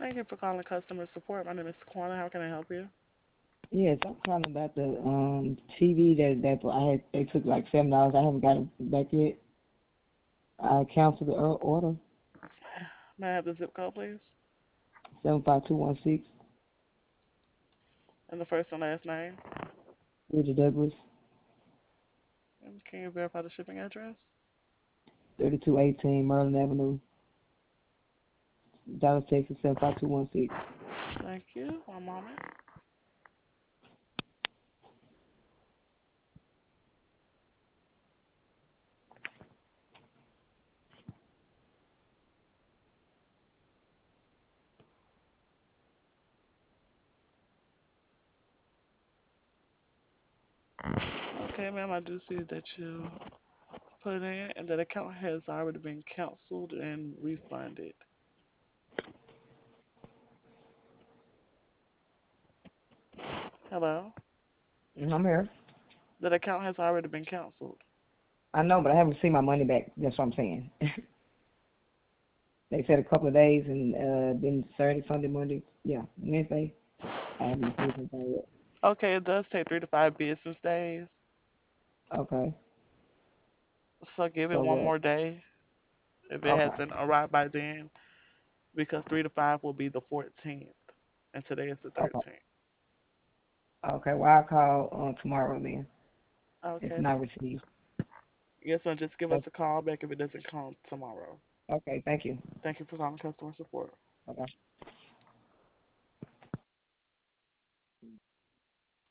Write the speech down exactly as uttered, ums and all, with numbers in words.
Thank you for calling customer support. My name is Taquana. How can I help you? Yes, I'm calling about the um T V that that I had. They took like seven dollars. I haven't got it back yet. I canceled the or- order. May I have the zip code, please? Seven five two one six. And the first and last name? Richard Douglas. And can you verify the shipping address? Thirty two eighteen Merlin Avenue, Dallas, Texas seven five two one six. Thank you. One moment. Okay, ma'am, I do see that you put in and that account has already been canceled and refunded. Hello? I'm here. That account has already been canceled. I know, but I haven't seen my money back. That's what I'm saying. They said a couple of days, and uh, then Saturday, Sunday, Monday, yeah, Wednesday. I haven't seen anything yet. Okay, it does take three to five business days. Okay. So give it So one what? more day if it Okay. hasn't arrived by then, because three to five will be the fourteenth, and today is the Okay. thirteenth. Okay. Well, I'll call uh, tomorrow then. It's Okay. not received. Yes, and just give O- us a call back if it doesn't come tomorrow. Okay. Thank you. Thank you for calling customer support. Okay.